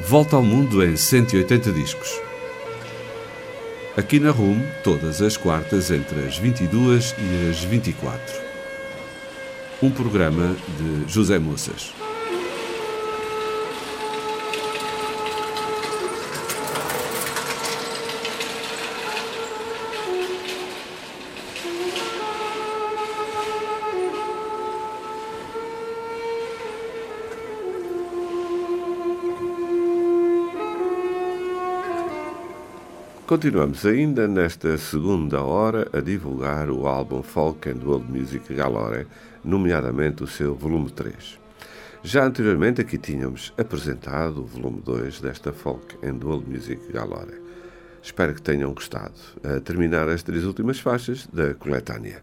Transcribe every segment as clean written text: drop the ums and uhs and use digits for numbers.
Volta ao mundo em 180 discos. Aqui na RUM, todas as quartas entre as 22 e as 24. Um programa de José Moças. Continuamos ainda nesta segunda hora a divulgar o álbum Folk and World Music Galore, nomeadamente o seu volume 3. Já anteriormente aqui tínhamos apresentado o volume 2 desta Folk and World Music Galore. Espero que tenham gostado. A terminar as 3 últimas faixas da coletânea.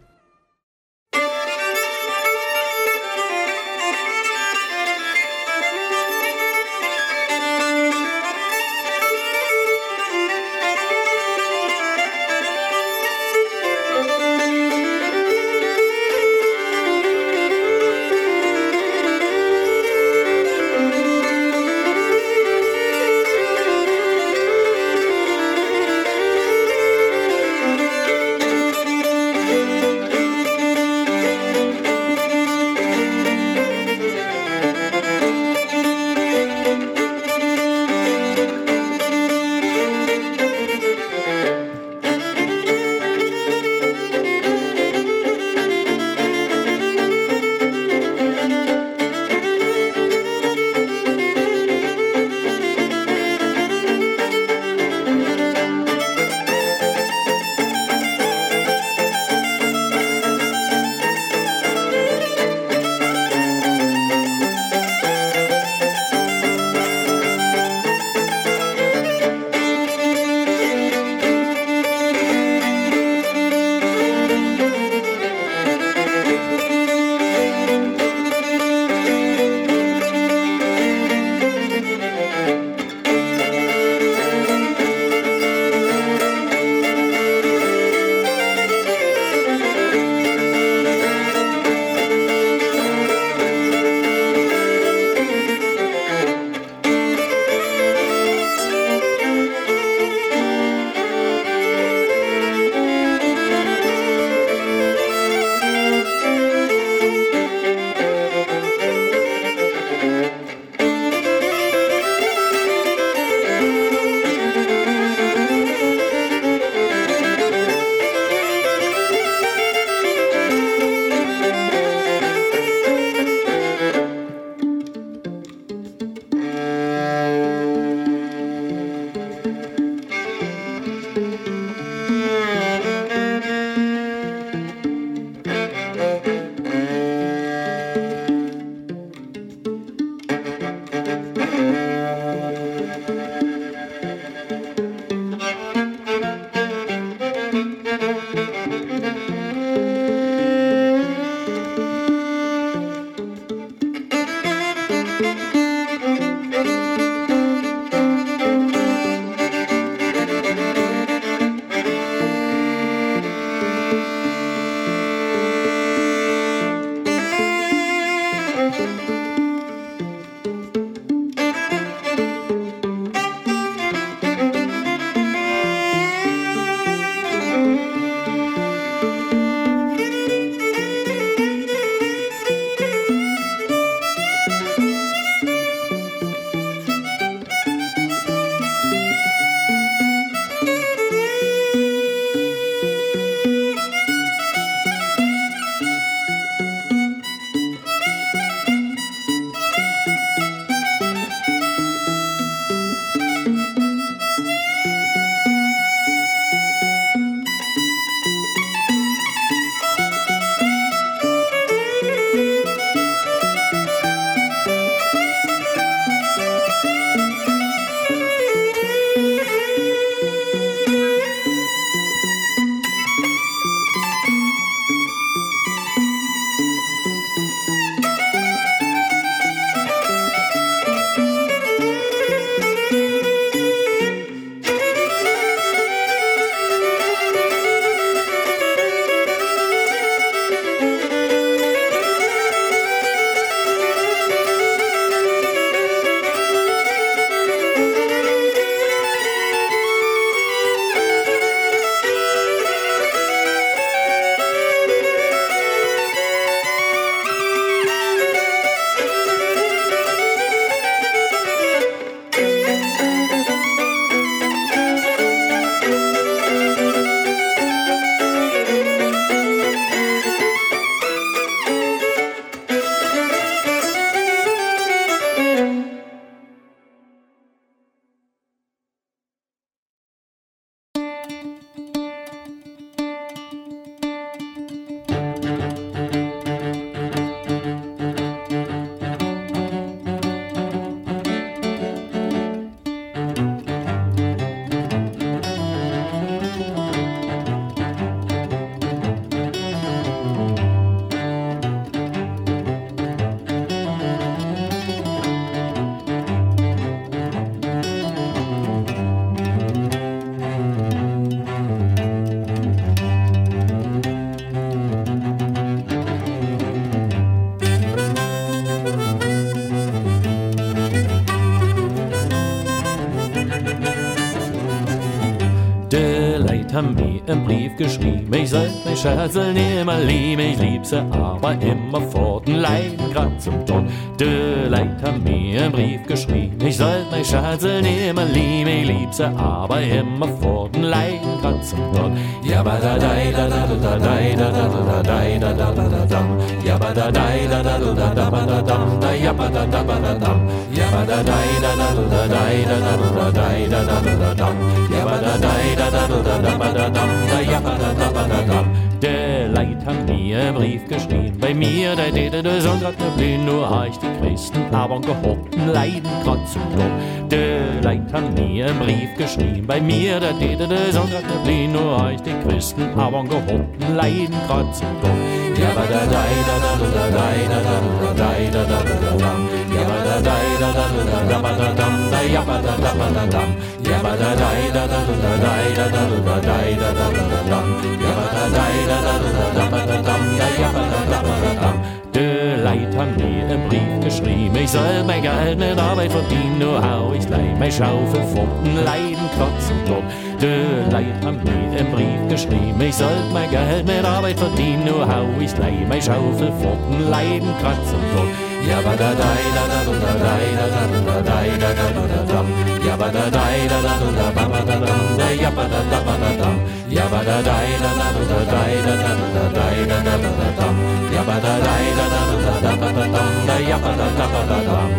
haben mir einen Brief geschrieben. Ich sollt mich Scherzel nimmer lieben, ich lieb sie aber immer fort und leiden grad zum Tod. Die Leute haben mir einen Brief geschrieben. Ich sollt mich Scherzel nimmer lieben, ich lieb sie aber immer fort und leiden grad zum Tod. Ja, ba da dai da da da dai da da da dai da da da dam. Ja, ba da dai da da da da ba da dam. Da ja ba da da ba da dam. Ja, ba da dai da da da dai da da da dai da da da dam. Ja, ba da dai da da da ba da dam. Da ja ba da da ba da dam. Der Leid haben mir einen Brief geschrieben. Bei mir, der Dede, der soll grad ne blühen, nur ha ich die Christen aber gehockten leiden grad zum Tod. Der Leid haben mir einen Brief geschrieben. Bei mir, der Dede, der soll grad ne blühen, nur ha ich die Christen aber gehockten leiden grad zum Tod. Ja, ba da dai da da da dai da da da dai da da da dam. Ja, ba da dai da da da ba da dam. Da ja ba da da ba da dam. Ja, ba da dai da da da dai da da da dai da da da dam. Ja, ba da dai da da da ba da dam. Ja, ja ba da da ba da dam. Die Leute haben mir einen Brief geschrieben. Ich soll mein Geld mit Arbeit verdienen, nur hau ich gleich mein Schaufel funden, leiden, kotzen, tot. Die Leute haben mir einen Brief geschrieben. Ich soll mein Geld mit Arbeit verdienen, nur hau ich gleich mein Schaufel funden, leiden, kotzen, tot. Ja, ba da dai da da da dai da da da dai da da da dam. Ja, ba da dai da da da ba ba da dam. Da ja ba da da ba da dam. Ja, ba da dai da da da dai da da da dai da da da dam. Ja, ba da dai da da da ba da dam. Da ja ba da da ba da dam.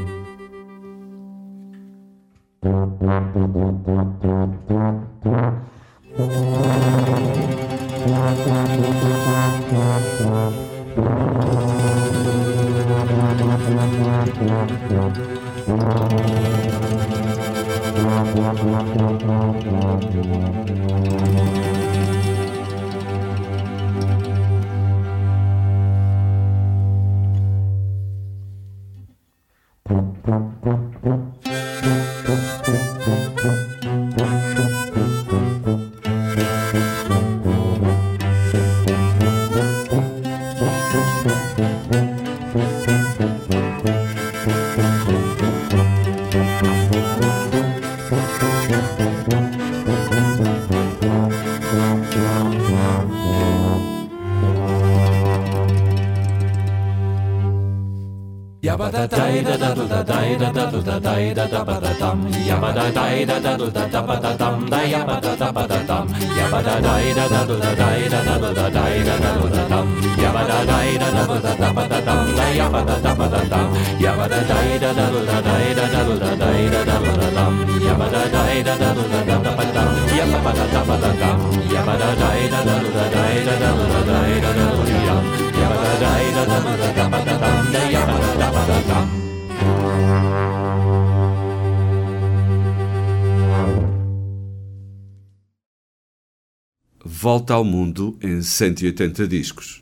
Yabba da dai da da da dai da da da dai da da ba da dum. Yabba da dai da da da ba da dum. Da yabba da da ba da dum. Yabba da dai da da da dai da da da dai da da da dum. Yabba da dai da da da ba da dum. Da yabba da da ba da dum. Yabba da dai da da da dai da da da dai da da da dum. Yabba da dai da da da ba dum. Yabba ba da da ba da dum. Yabba da dai da da dai da da da dai da da da dum. Yabba da dai da da da ba da dum. Da yabba da da ba da dum. Volta ao Mundo em 180 discos.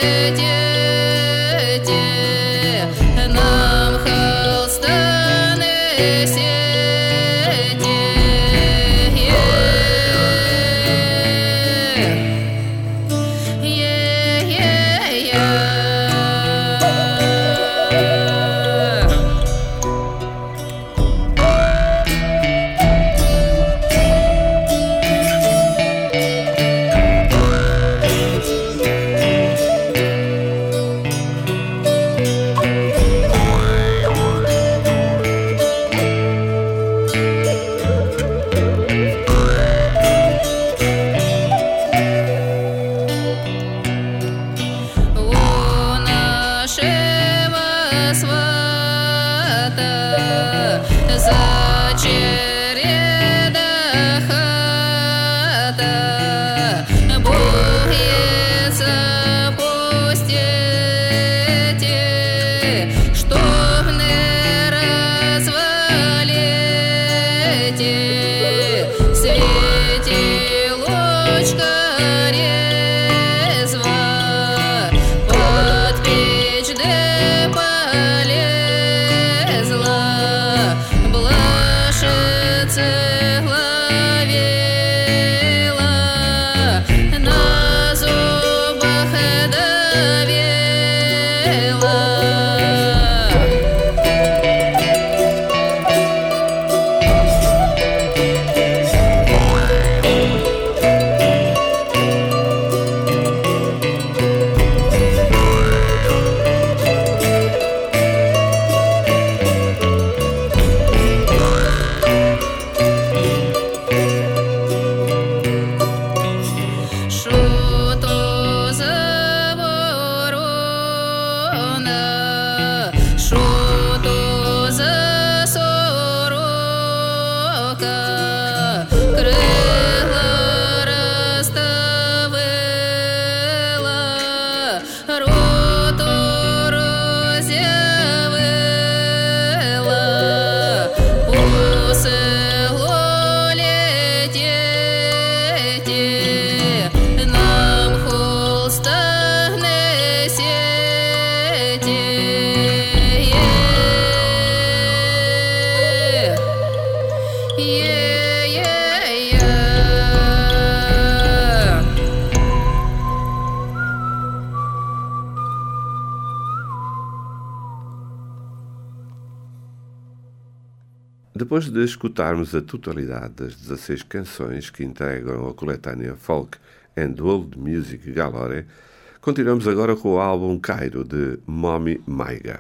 Depois de escutarmos a totalidade das 16 canções que integram a coletânea Folk and World Music Galore, continuamos agora com o álbum Cairo, de Momi Maiga.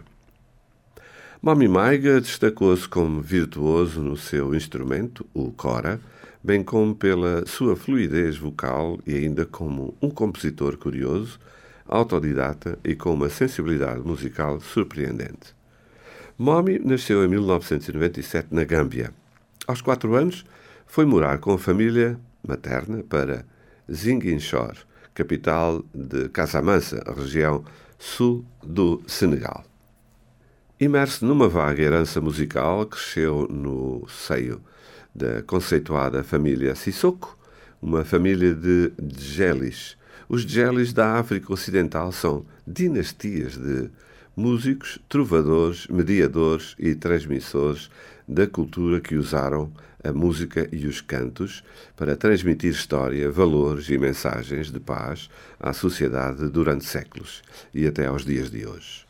Momi Maiga destacou-se como virtuoso no seu instrumento, o kora, bem como pela sua fluidez vocal e ainda como um compositor curioso, autodidata e com uma sensibilidade musical surpreendente. Momi nasceu em 1997 na Gâmbia. Aos 4 anos, foi morar com a família materna para Ziguinchor, capital de Casamance, a região sul do Senegal. Imerso numa vaga herança musical, cresceu no seio da conceituada família Sissoko, uma família de Djelis. Os Djelis da África Ocidental são dinastias de músicos, trovadores, mediadores e transmissores da cultura que usaram a música e os cantos para transmitir história, valores e mensagens de paz à sociedade durante séculos e até aos dias de hoje.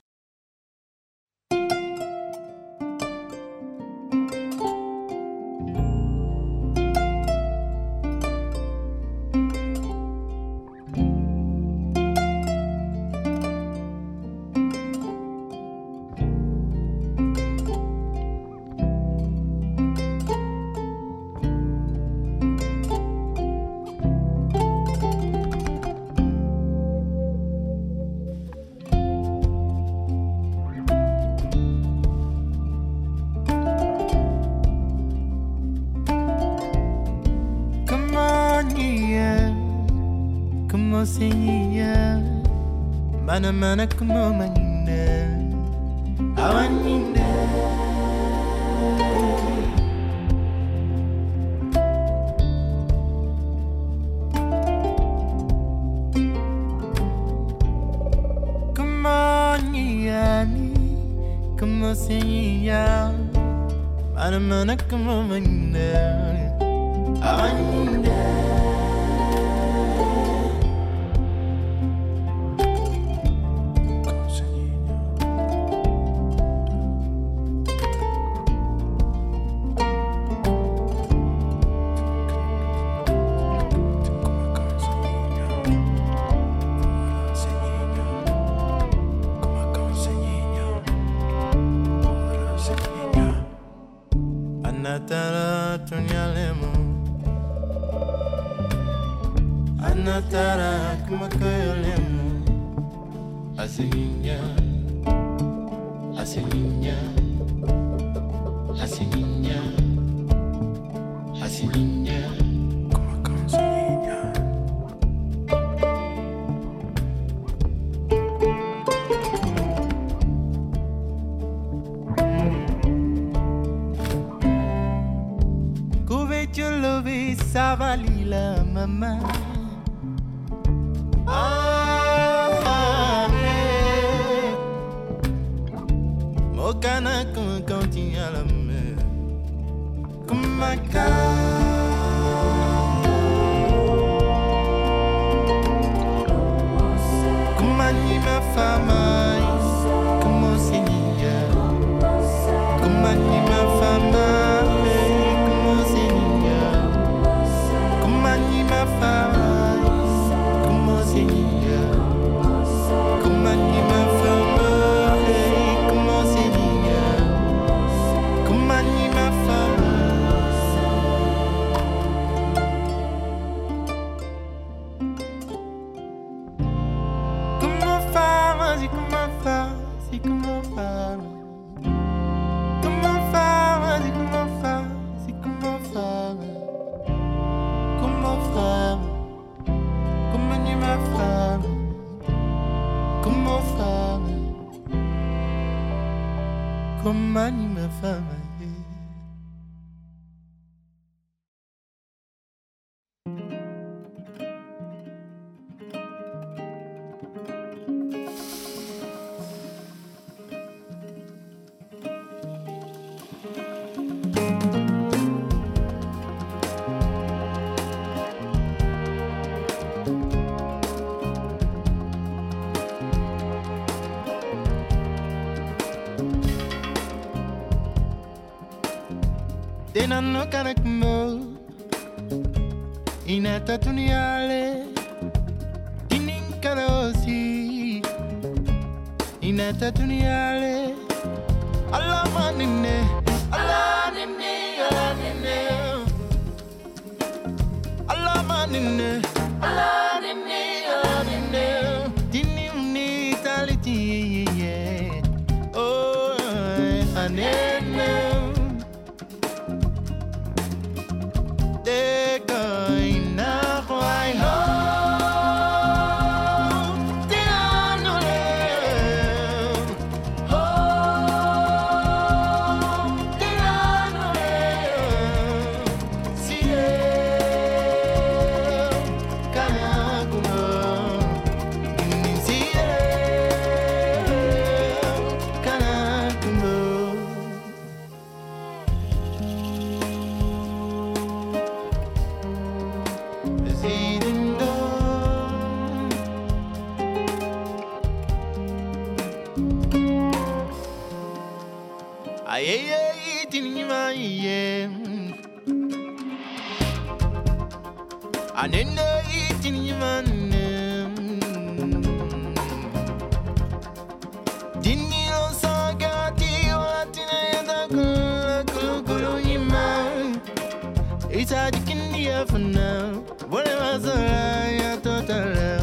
Mana como manina, awanina. mani como seña mana mana como manda awanda Anatara tunyalemo Anatara kumakayolemo Asilinya Asilinya Asilinya Asilinya kumakayolemo Savalila mama Mokana comme continue à la mer Comme ma Comme anima fama Comme Seigneur Comme anima fama Comme anima fama Denano kanakmo Inata tuniale Dinin kanosi Inata tuniale Allah manine Allah nine Allah nine Allah manine Allah nine Allah nine Dini uni taliti Oh anene Anenda eating you man Dinilo sagati watina kulu man It's a dikin dia for now Whatever I total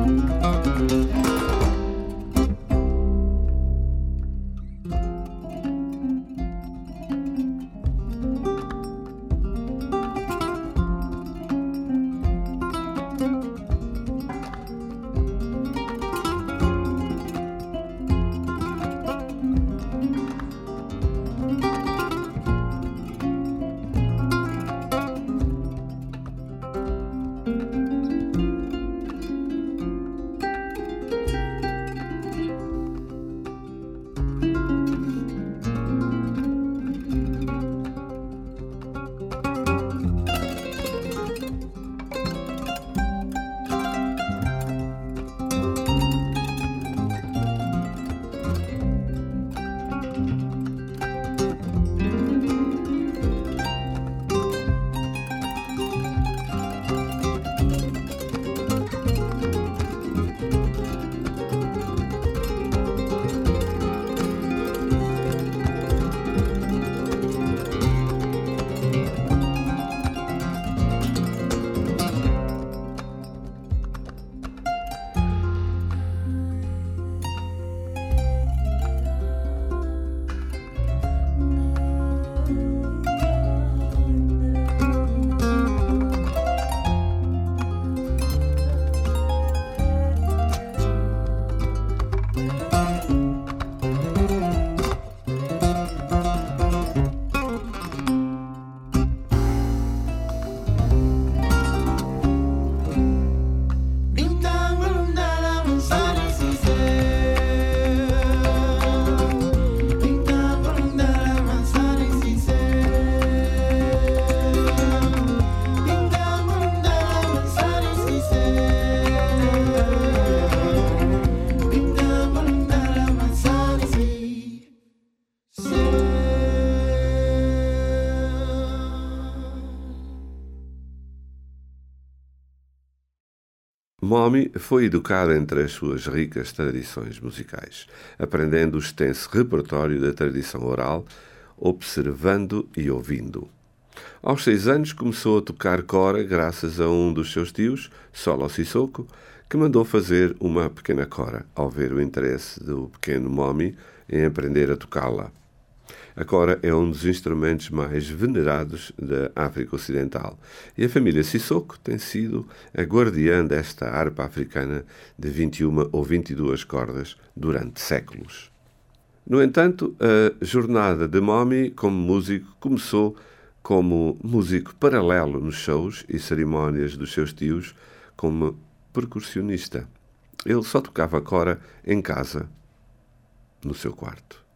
Mommy foi educada entre as suas ricas tradições musicais, aprendendo o extenso repertório da tradição oral, observando e ouvindo. Aos 6 anos começou a tocar cora graças a um dos seus tios, Solo Sissoko, que mandou fazer uma pequena cora, ao ver o interesse do pequeno Mommy em aprender a tocá-la. A cora é um dos instrumentos mais venerados da África Ocidental e a família Sissoko tem sido a guardiã desta harpa africana de 21 ou 22 cordas durante séculos. No entanto, a jornada de Mommy como músico começou como músico paralelo nos shows e cerimónias dos seus tios como percussionista. Ele só tocava cora em casa, no seu quarto.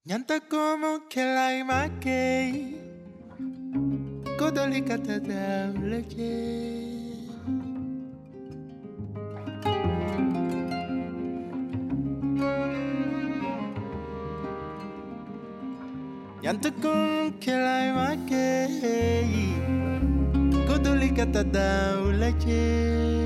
Nyanta como que la imaque Kodolika tada leche Nyanta como que la imaque Kodolika tada leche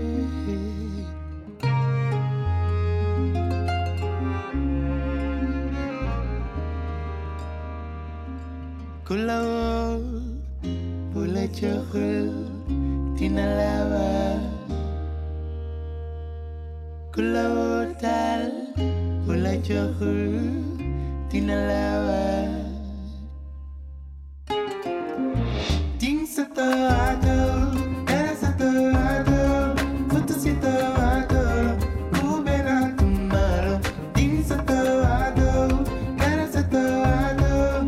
Kulao Bula chokul Tinalawa Kulao tal Bula chokul Tinalawa Ting sato ado Era sato ado Futu sito ado Kubena tumaro Ting sato ado Era sato ado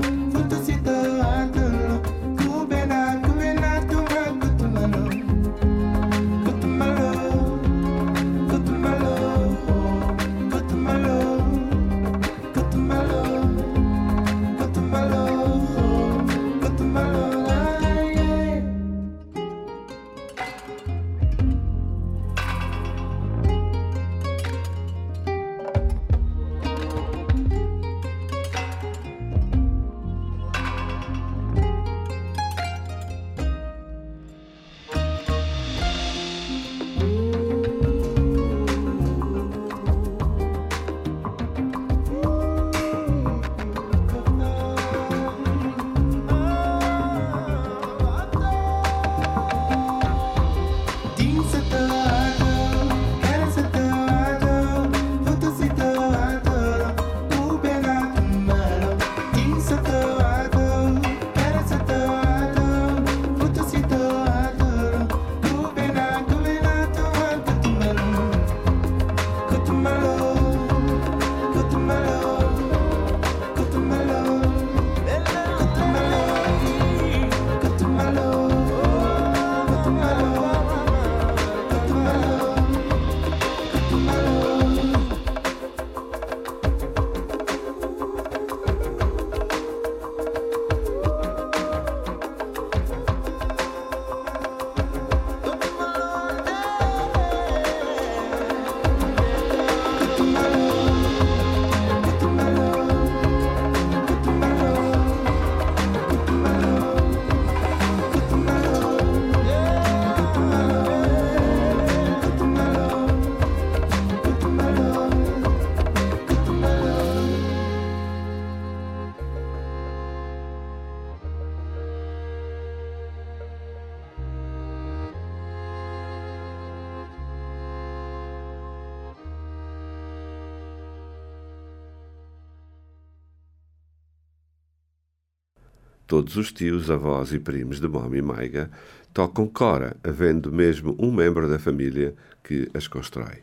Todos os tios, avós e primos de Momi Maiga tocam cora, havendo mesmo um membro da família que as constrói.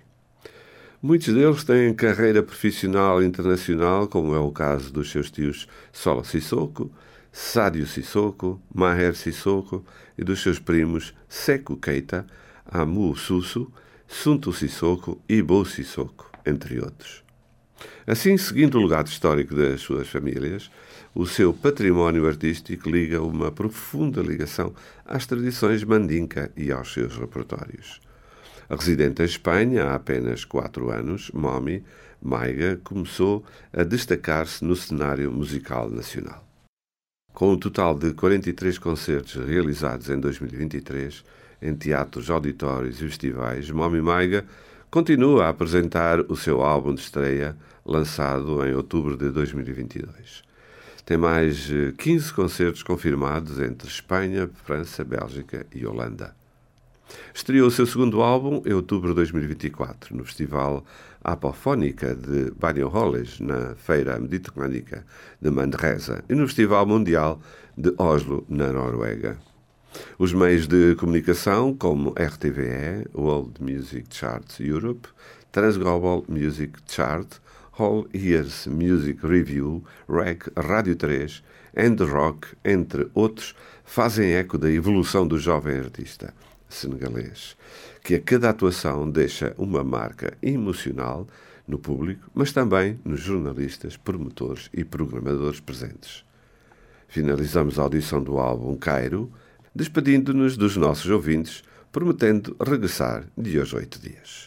Muitos deles têm carreira profissional internacional, como é o caso dos seus tios Solo Sissoko, Sadio Sissoko, Maher Sissoko e dos seus primos Sekou Keita, Amu Susu, Suntu Sissoko e Bo Sissoko, entre outros. Assim, seguindo o legado histórico das suas famílias, o seu património artístico liga uma profunda ligação às tradições mandinka e aos seus repertórios. Residente em Espanha há apenas 4 anos, Momi Maiga começou a destacar-se no cenário musical nacional. Com um total de 43 concertos realizados em 2023 em teatros, auditórios e festivais, Momi Maiga continua a apresentar o seu álbum de estreia, lançado em outubro de 2022. Tem mais 15 concertos confirmados entre Espanha, França, Bélgica e Holanda. Estreou o seu segundo álbum em outubro de 2024, no Festival Apofónica de Banholes, na Feira Mediterrânica de Manresa, e no Festival Mundial de Oslo, na Noruega. Os meios de comunicação, como RTVE, World Music Charts Europe, Transglobal Music Chart, All Ears Music Review, REC, Rádio 3, and Rock, entre outros, fazem eco da evolução do jovem artista senegalês, que a cada atuação deixa uma marca emocional no público, mas também nos jornalistas, promotores e programadores presentes. Finalizamos a audição do álbum Cairo, despedindo-nos dos nossos ouvintes, prometendo regressar de hoje a 8 dias.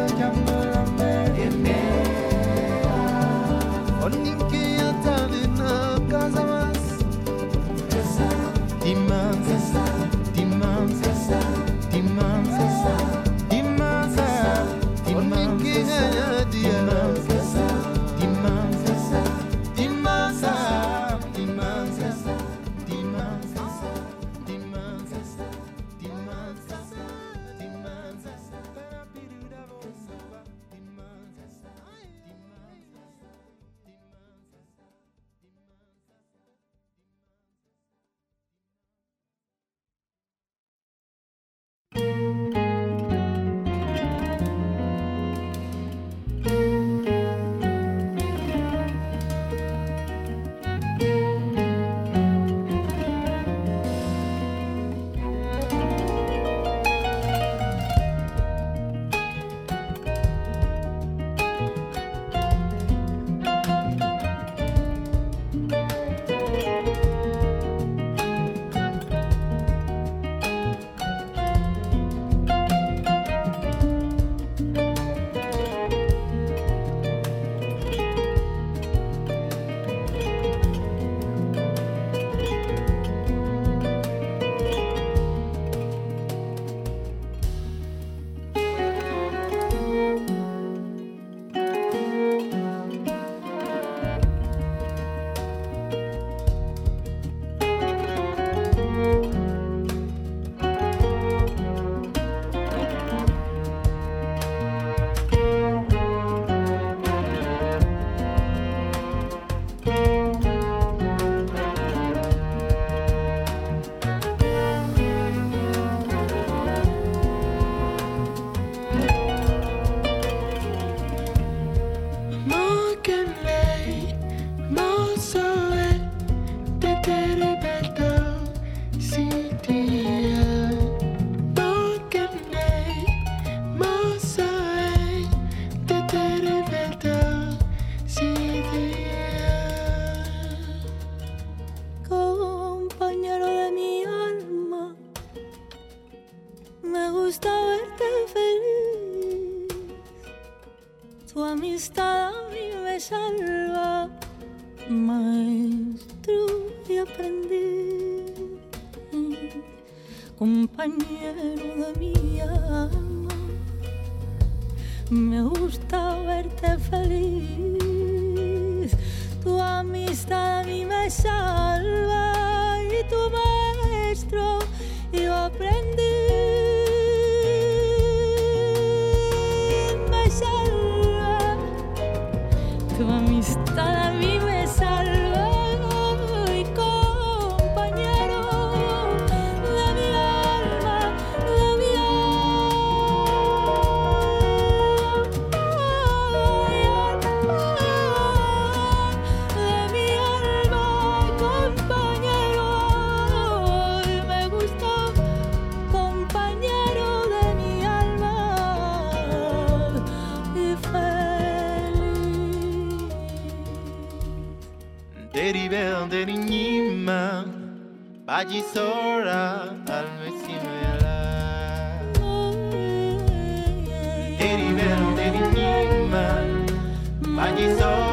Oninke atadina salva, maestro y aprendiz, compañero de mi alma. Me gusta verte feliz, tu amistad a mí me salva y tu maestro yo aprendí. Me salva, tu amistad a mí me salva y compañero de mi alma, de mi Deribel derinyima Baji sora al vecino y ala Deribel derinyima Baji sora